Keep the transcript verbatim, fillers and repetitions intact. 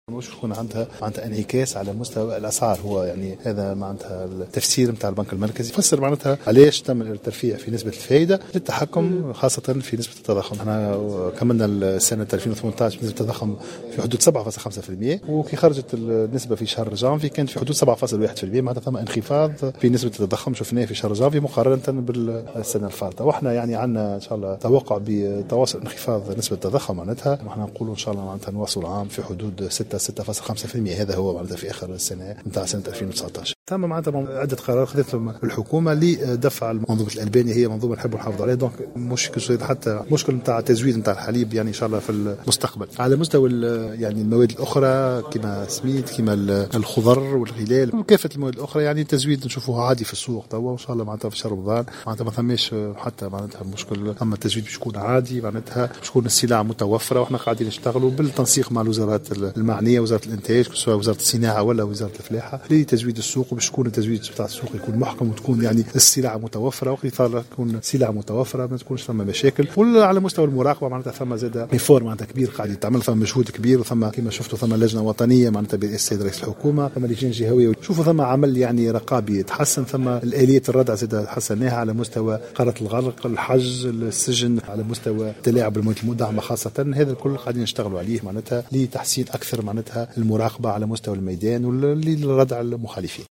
مش يكون عندها معناتها انعكاس على مستوى الاسعار. هو يعني هذا معناتها التفسير نتاع البنك المركزي، يفسر معناتها علاش تم الترفيع في نسبه الفائده للتحكم خاصه في نسبه التضخم. احنا كملنا السنه ألفين وثمانية عشر بنسبه التضخم في حدود سبعة فاصلة خمسة بالمئة، وكي خرجت النسبه في شهر جانفي كانت في حدود سبعة فاصلة واحد بالمئة. معناتها ثم انخفاض في نسبه التضخم شفناه في شهر جانفي مقارنه بالسنه الفارطه. واحنا يعني عندنا ان شاء الله توقع بتواصل انخفاض نسبه التضخم معناتها، واحنا نقولوا ان شاء الله معناتها نواصل العام في حدود ستة ستة فاصلة خمسة بالمئة. هذا هو معناتها في اخر السنه نتاع سنه ألفين وتسعة عشر. تم معناتها عده قرارات خذتهم الحكومه لدفع منظومه الالبانيه، هي منظومه نحب نحافظ عليها. دونك مشكل حتى مشكل نتاع التزويد نتاع الحليب يعني ان شاء الله في المستقبل. على مستوى يعني المواد الاخرى كما سميت كما الخضر والغلال وكافه المواد الاخرى، يعني التزويد نشوفوه عادي في السوق توا، وان شاء الله معناتها في شهر رمضان معناتها ما ثماش حتى معناتها مشكل. اما التزويد باش يكون عادي معناتها باش تكون السلع متوفره، واحنا قاعدين نشتغلوا بالتنسيق مع الوزارات المعنيه، وزاره الانتاج سواء وزاره الصناعه ولا وزاره الفلاحه، لتزويد السوق، وباش يكون التزويد بتاع السوق يكون محكم وتكون يعني السلع متوفره، وقت تكون السلع متوفره ما تكونش ثم مشاكل. وعلى مستوى المراقبه معناتها ثم زاد ريفورم معناتها كبير قاعد يتعمل، ثم مجهود كبير، وثم كما شفتوا ثم لجنه وطنيه معناتها بالسيد رئيس الحكومه، ثم لجان جهويه، شوفوا ثم عمل يعني رقابي يتحسن، ثم الاليه الردع زاد حسناها على مستوى قاره الغرق، الحج، السجن، على مستوى التلاعب بالمواد المدعمه خاصه. هذا الكل قاعدين نشتغلوا عليه معناتها لتحسين اكثر معناتها المراقبه على مستوى الميدان وللردع المخالفين.